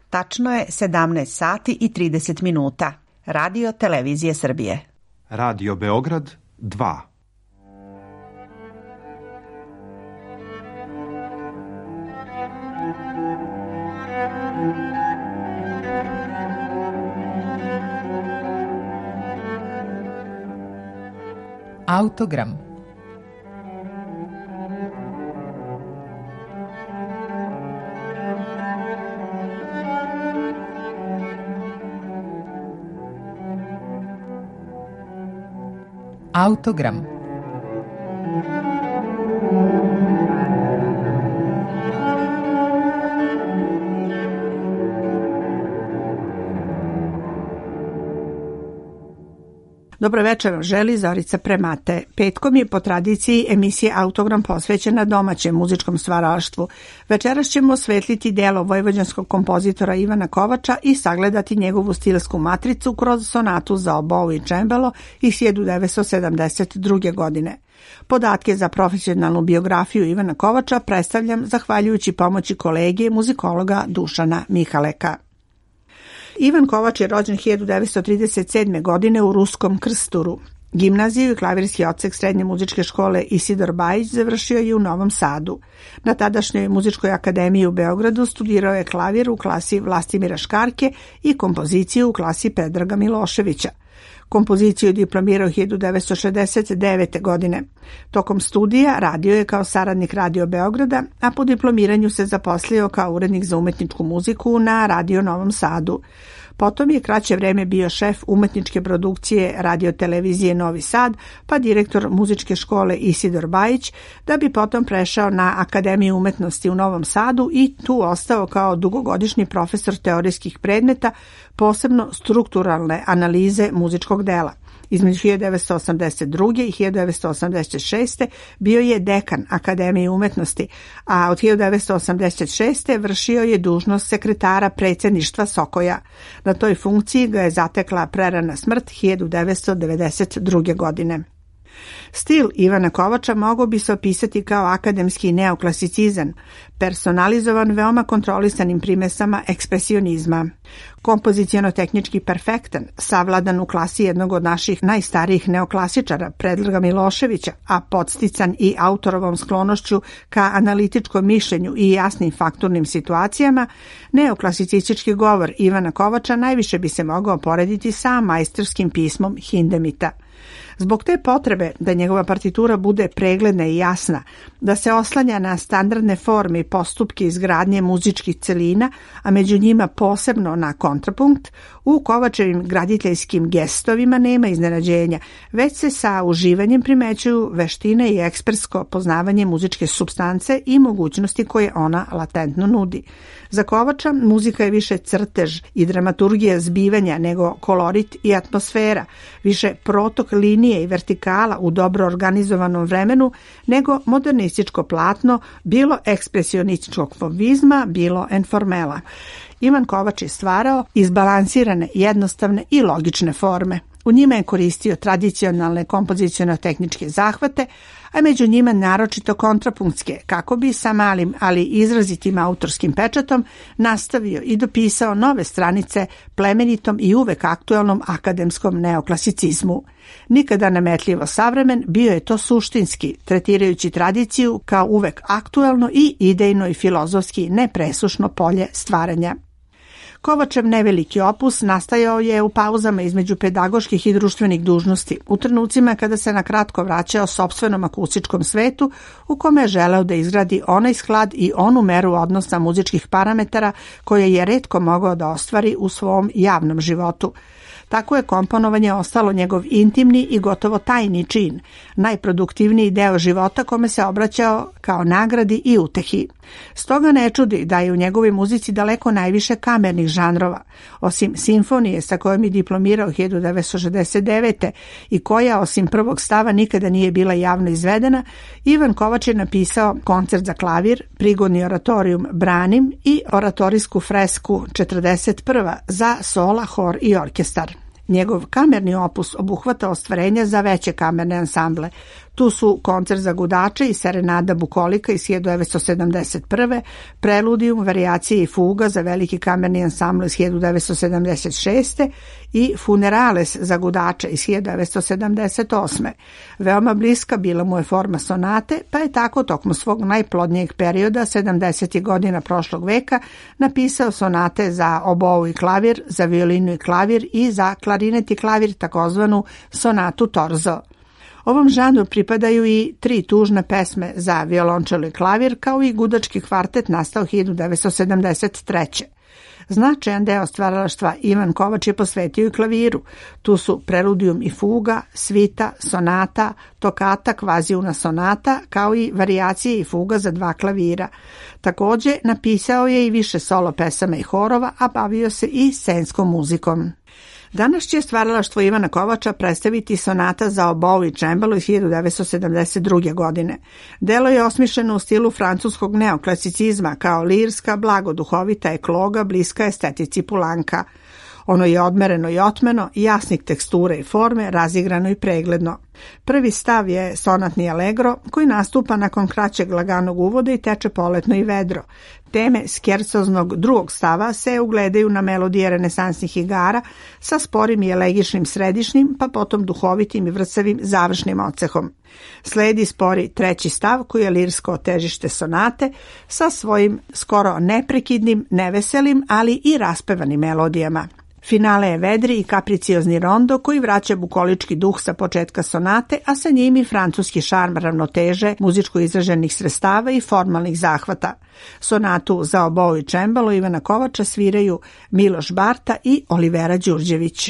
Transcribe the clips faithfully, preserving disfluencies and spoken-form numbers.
Tačno je sedamnaest sati i trideset minuta. Radio Televizije Srbije. Radio Beograd dva. Autogram. Autogram. Dobro večer vam želi Zorica Premate. Petkom je po tradiciji emisija Autogram posvećena domaćem muzičkom stvaralaštvu. Večeras ćemo osvetliti delo vojvođanskog kompozitora Ivana Kovača i sagledati njegovu stilsku matricu kroz sonatu za obou i čembalo iz hiljadu devetsto sedamdeset druge. godine. Podatke za profesionalnu biografiju Ivana Kovača predstavljam zahvaljujući pomoći kolege muzikologa Dušana Mihaleka. Ivan Kovač je rođen hiljadu devetsto trideset sedme. godine u Ruskom Krsturu. Gimnaziju i klavirski odsek Srednje muzičke škole Isidor Bajić završio je u Novom Sadu. Na tadašnjoj muzičkoj akademiji u Beogradu studirao je klavir u klasi Vlastimira Škarke i kompoziciju u klasi Predraga Miloševića. Kompoziciju je diplomirao hiljadu devetsto šezdeset devete. godine. Tokom studija radio je kao saradnik Radio Beograda, a po diplomiranju se zaposlio kao urednik za umetničku muziku na Radio Novom Sadu. Potom je kraće vreme bio šef umetničke produkcije Radio Televizije Novi Sad, pa direktor muzičke škole Isidor Bajić, da bi potom prešao na Akademiju umetnosti u Novom Sadu i tu ostao kao dugogodišnji profesor teorijskih predmeta, posebno strukturalne analize muzičkog dela. Između hiljadu devetsto osamdeset druge. i hiljadu devetsto osamdeset šeste. bio je dekan Akademije umetnosti, a od hiljadu devetsto osamdeset šeste. vršio je dužnost sekretara predsjedništva Sokoja. Na toj funkciji ga je zatekla prerana smrt hiljadu devetsto devedeset druge. godine. Stil Ivana Kovača mogao bi se opisati kao akademski neoklasicizam, personalizovan veoma kontrolisanim primesama ekspresionizma. Kompoziciono-tehnički perfektan, savladan u klasi jednog od naših najstarijih neoklasičara, Predraga Miloševića, a podstican i autorovom sklonošću ka analitičkom mišljenju i jasnim fakturnim situacijama, neoklasicistički govor Ivana Kovača najviše bi se mogao porediti sa majstorskim pismom Hindemita. Zbog te potrebe da njegova partitura bude pregledna i jasna, da se oslanja na standardne forme i postupke izgradnje muzičkih celina, a među njima posebno na kontrapunkt, u Kovačevim graditeljskim gestovima nema iznenađenja, već se sa uživanjem primećuju veštine i ekspertsko poznavanje muzičke supstance i mogućnosti koje ona latentno nudi. Za Kovača muzika je više crtež i dramaturgija zbivanja nego kolorit i atmosfera, više protok linije i vertikala u dobro organizovanom vremenu nego modernističko platno, bilo ekspresionističkog fovizma, bilo informela. Ivan Kovač je stvarao izbalansirane, jednostavne i logične forme. U njima je koristio tradicionalne kompoziciono-tehničke zahvate, a među njima naročito kontrapunktske, kako bi sa malim, ali izrazitim autorskim pečatom nastavio i dopisao nove stranice plemenitom i uvek aktualnom akademskom neoklasicizmu. Nikada nametljivo savremen, bio je to suštinski, tretirajući tradiciju kao uvek aktualno i idejno i filozofski nepresušno polje stvaranja. Kovačev neveliki opus nastajao je u pauzama između pedagoških i društvenih dužnosti, u trenucima kada se na kratko vraćao sopstvenom akustičkom svetu u kome je želeo da izgradi onaj sklad i onu meru odnosa muzičkih parametara koje je retko mogao da ostvari u svom javnom životu. Tako je komponovanje ostalo njegov intimni i gotovo tajni čin, najproduktivniji deo života kome se obraćao kao nagradi i utehi. Stoga ne čudi da je u njegovoj muzici daleko najviše kamernih žanrova. Osim simfonije sa kojom je diplomirao hiljadu devetsto šezdeset devete. i koja osim prvog stava nikada nije bila javno izvedena, Ivan Kovač je napisao koncert za klavir, prigodni oratorijum Branim i oratorijsku fresku četrdeset prva za sola, hor i orkestar. Njegov kamerni opus obuhvata ostvarenja za veće kamerne ansamble, Tu su koncert za gudače i serenada bukolika iz hiljadu devetsto sedamdeset prve, preludijum, varijacije i fuga za veliki kamerni ansambl iz hiljadu devetsto sedamdeset šeste i funerales za gudače iz hiljadu devetsto sedamdeset osme. Veoma bliska bila mu je forma sonate, pa je tako tokom svog najplodnijeg perioda sedamdesetih godina prošlog veka napisao sonate za obou i klavir, za violinu i klavir i za klarinet i klavir, takozvanu sonatu torzo. Ovom žanru pripadaju i tri tužne pesme za violončelo i klavir, kao i gudački kvartet nastao hiljadu devetsto sedamdeset treće. Značajan deo stvaralaštva Ivan Kovač je posvetio i klaviru. Tu su preludijum i fuga, svita, sonata, tokata, kvaziuna sonata, kao i varijacije i fuga za dva klavira. Takođe, napisao je i više solo pesama i horova, a bavio se i scenskom muzikom. Danas će stvaralaštvo Ivana Kovača predstaviti sonata za obou i čembalo iz hiljadu devetsto sedamdeset druge. godine. Delo je osmišljeno u stilu francuskog neoklasicizma kao lirska, blagoduhovita ekloga, bliska estetici Pulanka. Ono je odmereno i otmeno, jasnih teksture i forme, razigrano i pregledno. Prvi stav je sonatni allegro, koji nastupa nakon kraćeg laganog uvoda i teče poletno i vedro. Teme skerzoznog drugog stava se ugledaju na melodije renesansnih igara sa sporim i elegičnim središnjim, pa potom duhovitim i vrcavim završnim ocehom. Sledi spori treći stav, koji je lirsko težište sonate sa svojim skoro neprekidnim, neveselim, ali i raspevanim melodijama. Finale je vedri i kapriciozni rondo koji vraća bukolički duh sa početka sonate, a sa njim i francuski šarm ravnoteže, muzičko izraženih sredstava i formalnih zahvata. Sonatu za obou i čembalo Ivana Kovača sviraju Miloš Barta i Olivera Đurđević.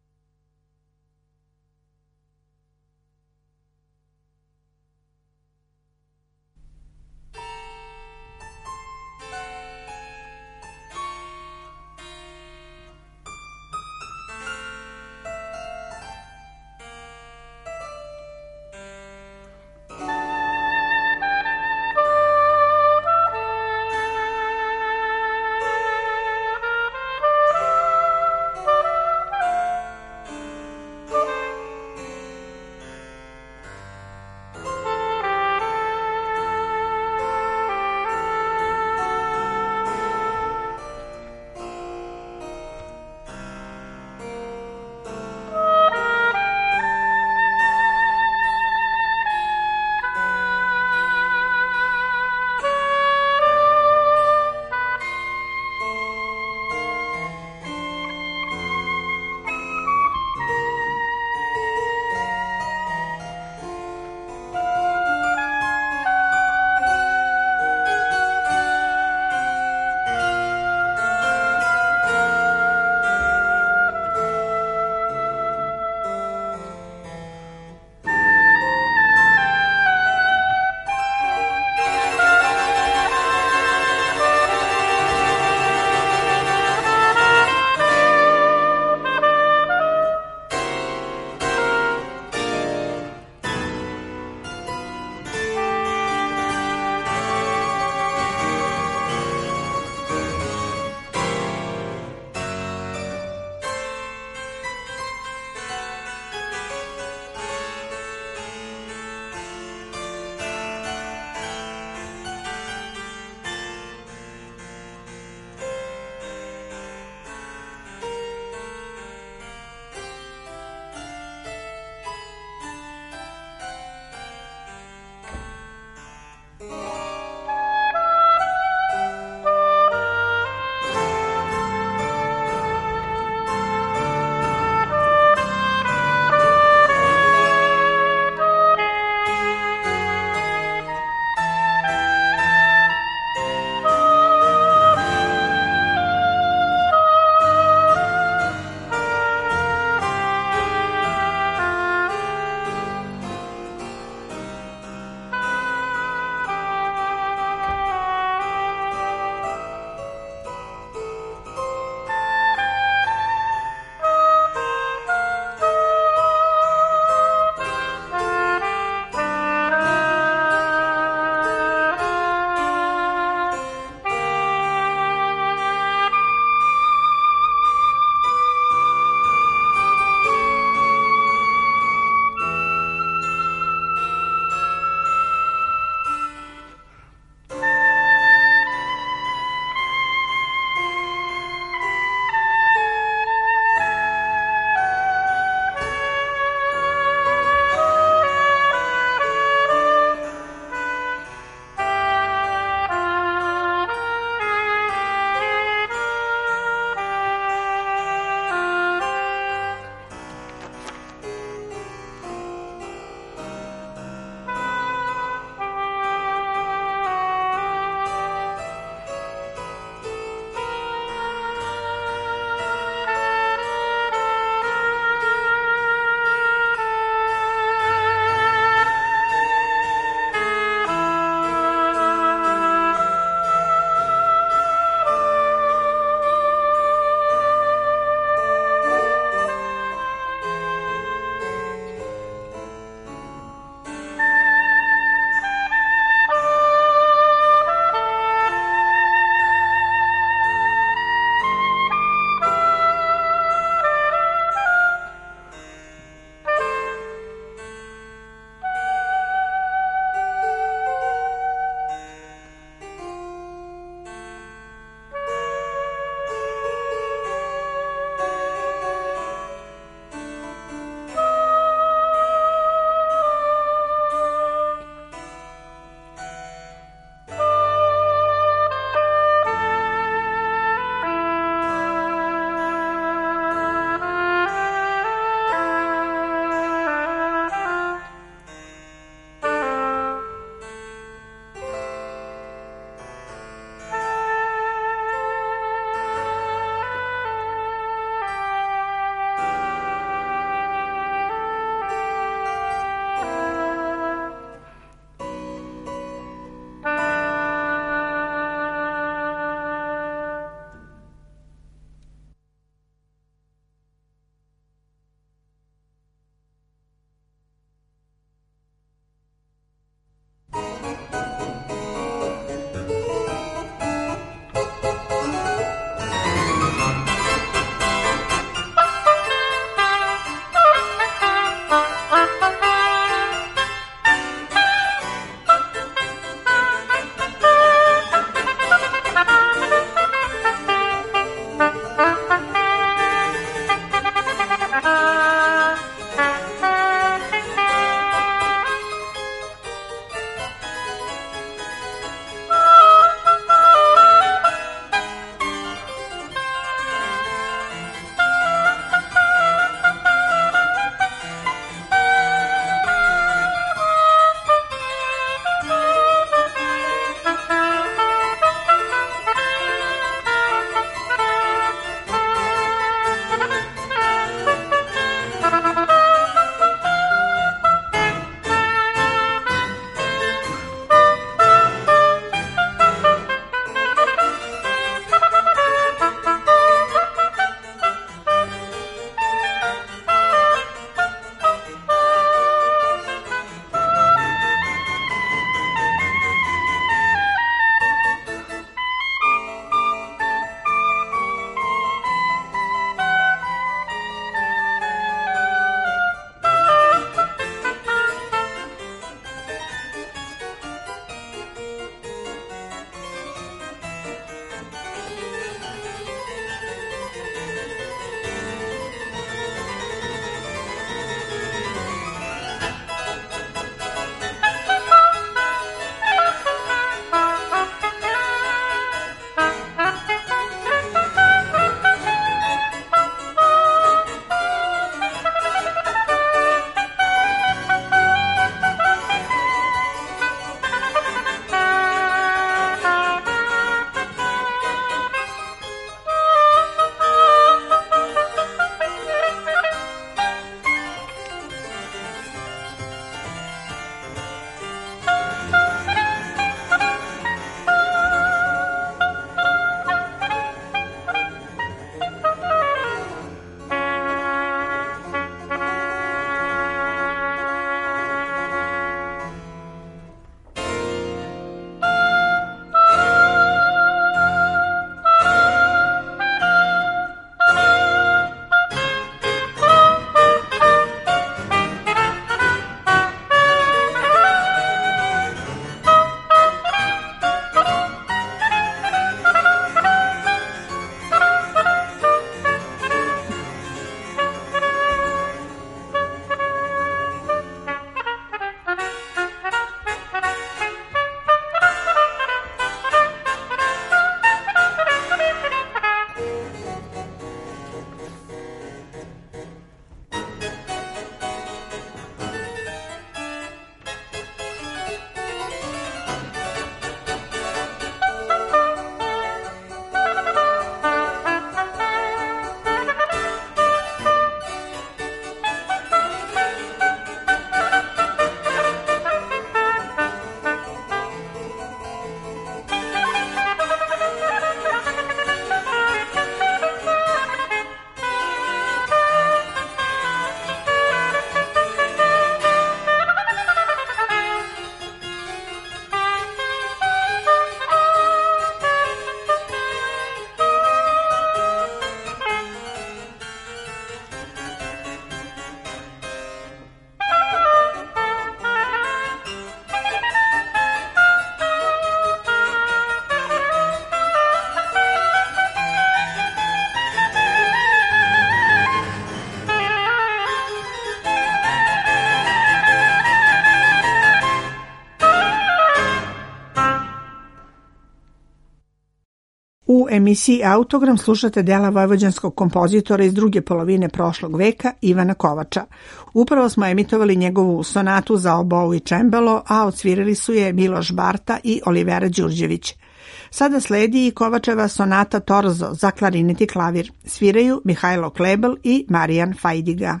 emisiji Autogram slušate dela vojvođanskog kompozitora iz druge polovine prošlog veka Ivana Kovača. Upravo smo emitovali njegovu sonatu za obou i čembalo, a odsvirali su je Miloš Barta i Olivera Đurđević. Sada sledi i Kovačeva sonata Torzo za klarinet i klavir. Sviraju Mihajlo Klebel i Marijan Fajdiga.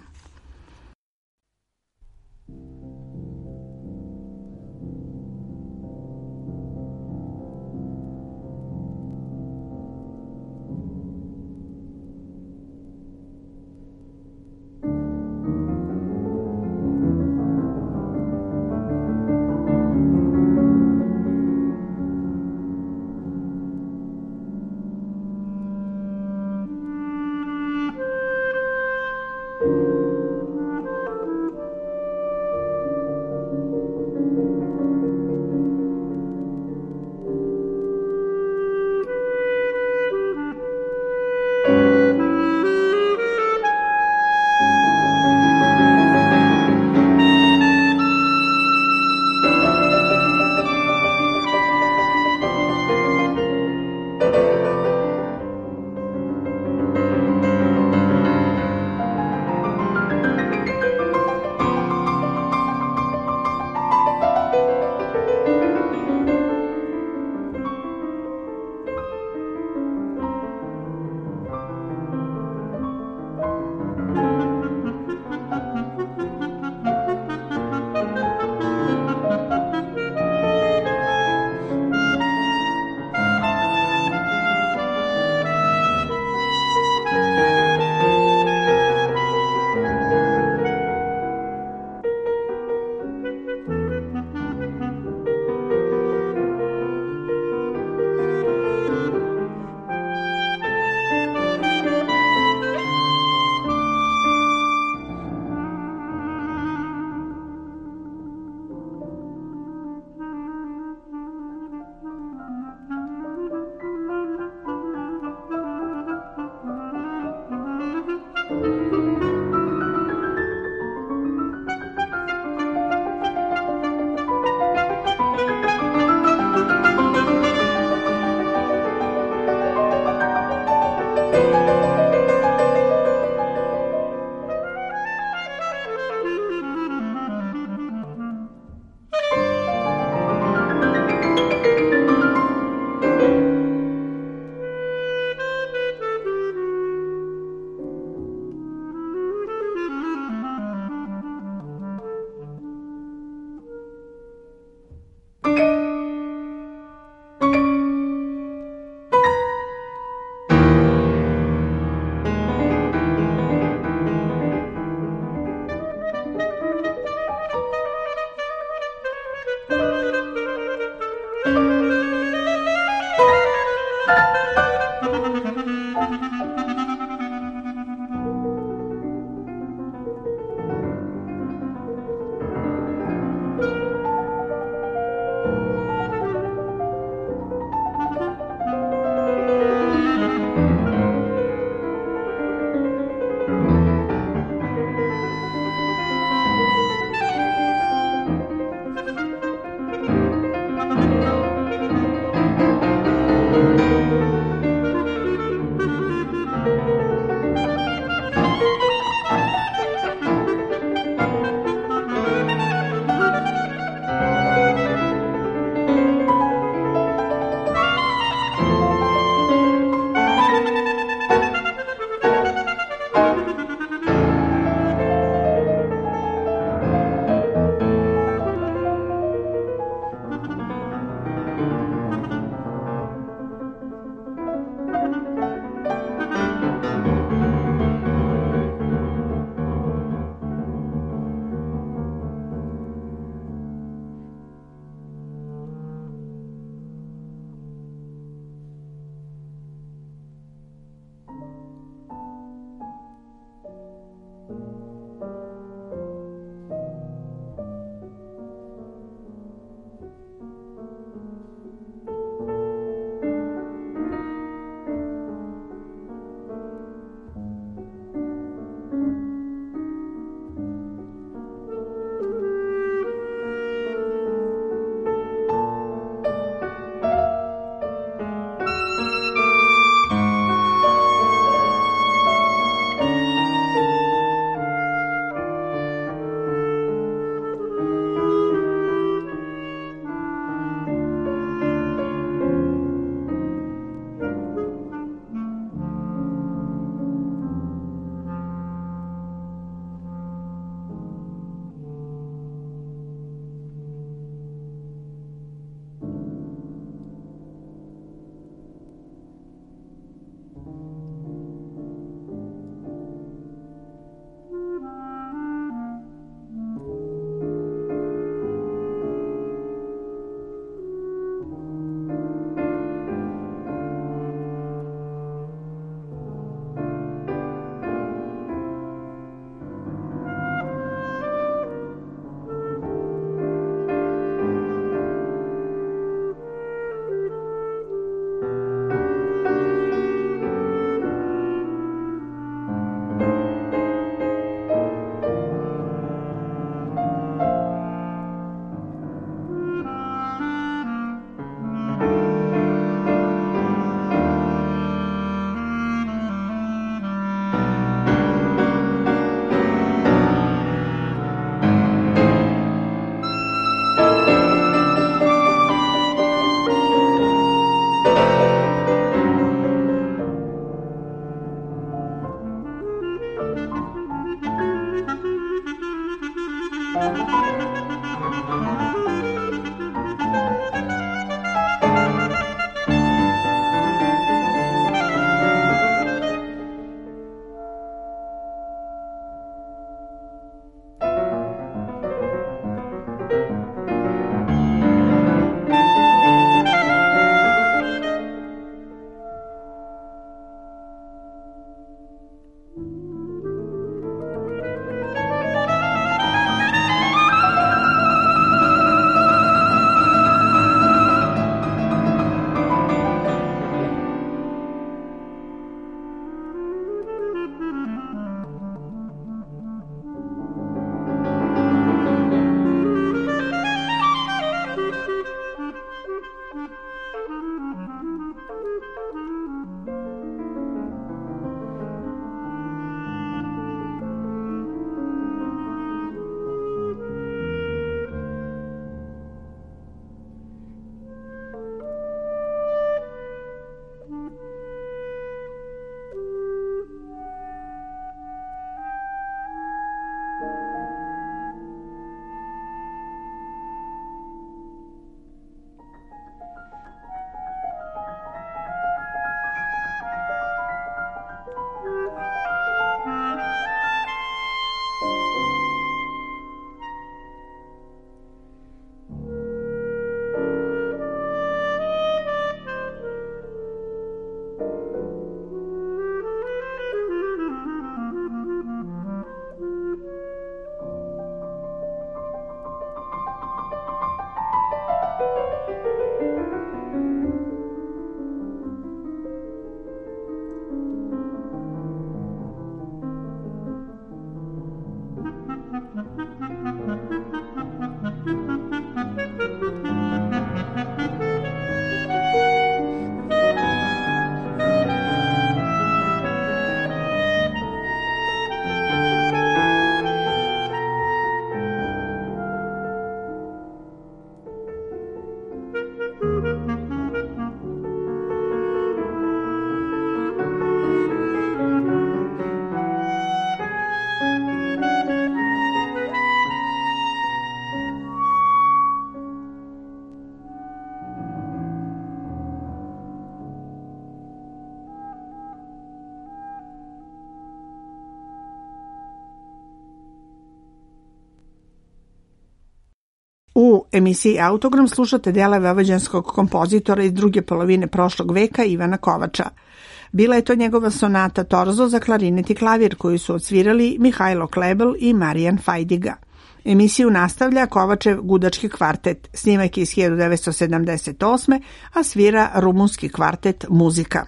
U emisiji Autogram slušate dele vojvođanskog kompozitora iz druge polovine prošlog veka Ivana Kovača. Bila je to njegova sonata Torzo za klarinet i klavir koju su odsvirali Mihajlo Klebel i Marijan Fajdiga. Emisiju nastavlja Kovačev gudački kvartet, snimak je iz hiljadu devetsto sedamdeset osme. a svira rumunski kvartet Muzika.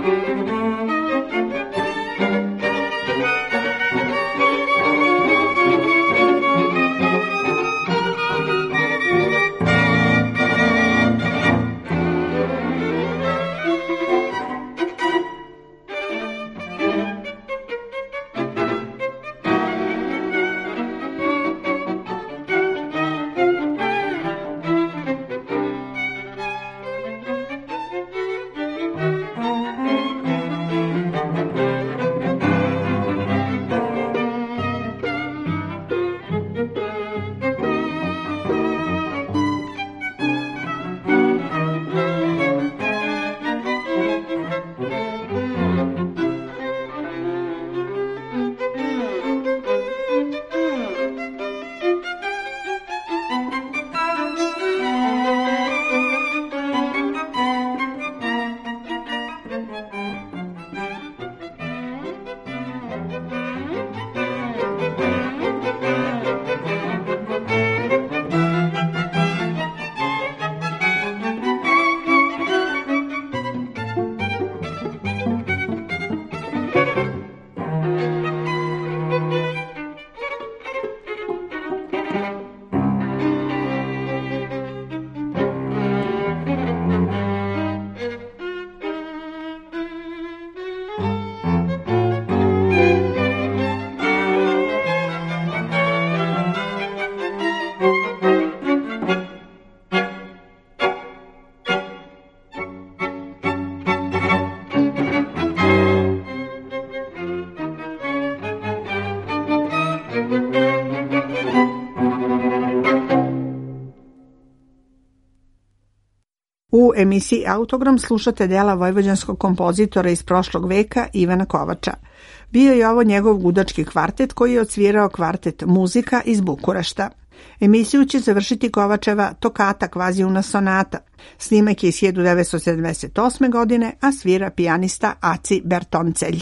U emisiji Autogram slušate dela vojvođanskog kompozitora iz prošlog veka Ivana Kovača. Bio je ovo njegov gudački kvartet koji je odsvirao kvartet Muzika iz Bukurešta. Emisiju će završiti Kovačeva Tokata Kvazijuna sonata. Snimak je iz hiljadu devetsto sedamdeset osme. godine, a svira pijanista Aci Bertoncelj.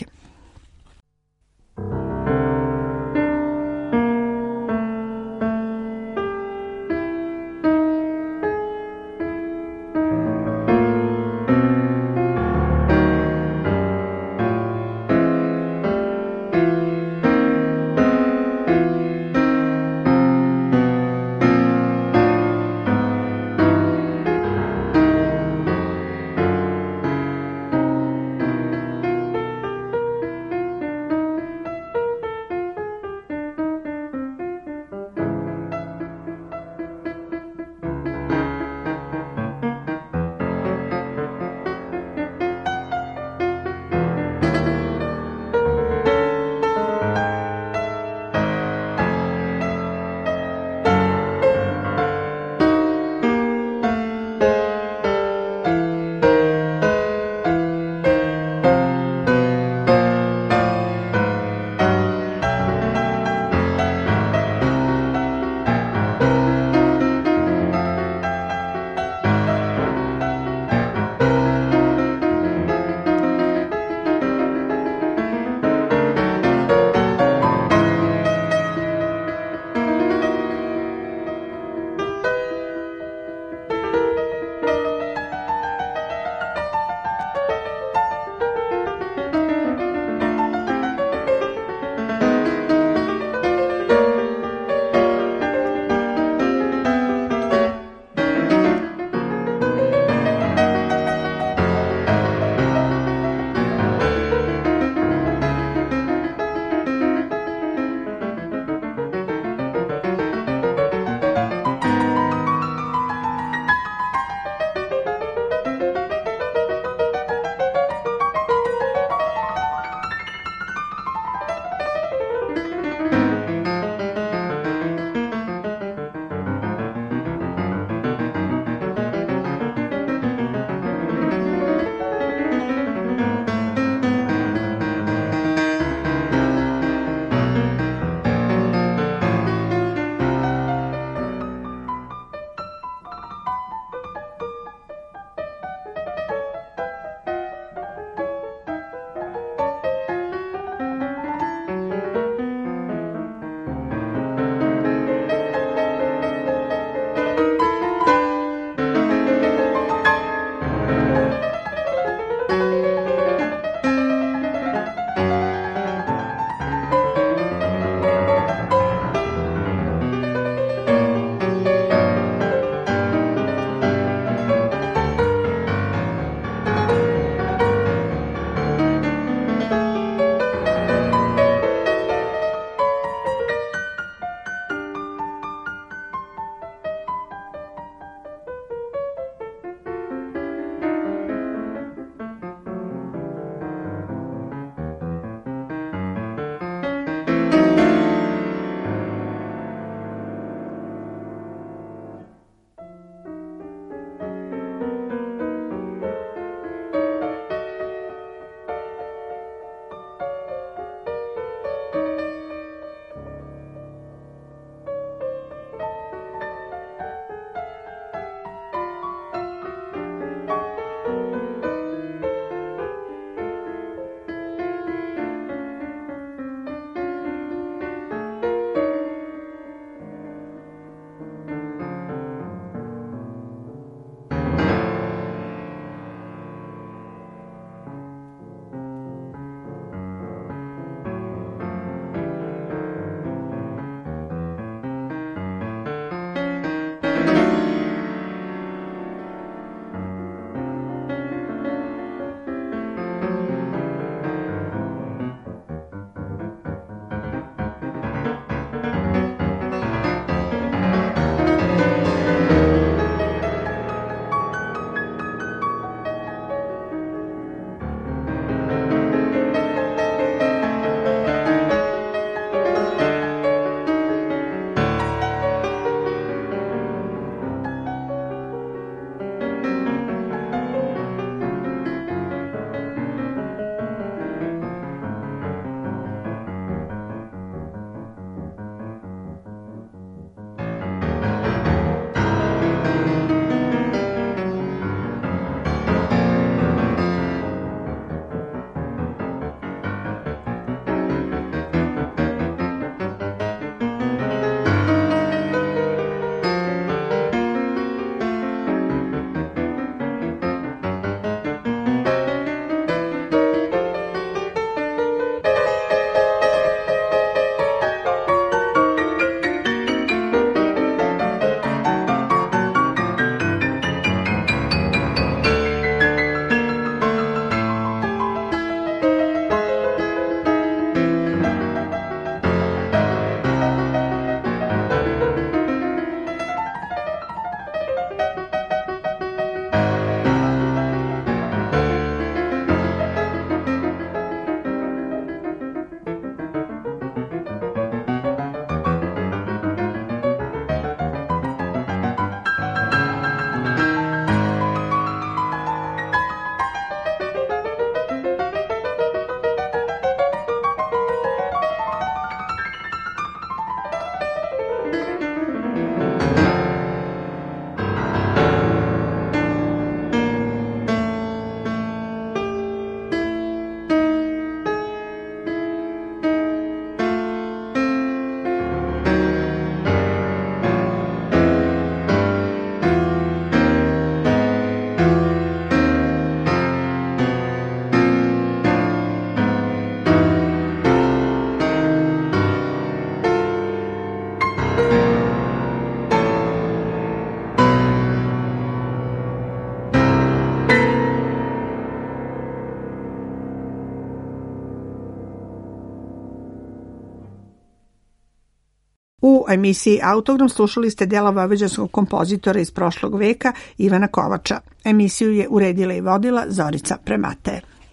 U emisiji Autogram slušali ste dela vojvođanskog kompozitora iz prošlog veka Ivana Kovača. Emisiju je uredila i vodila Zorica Premate.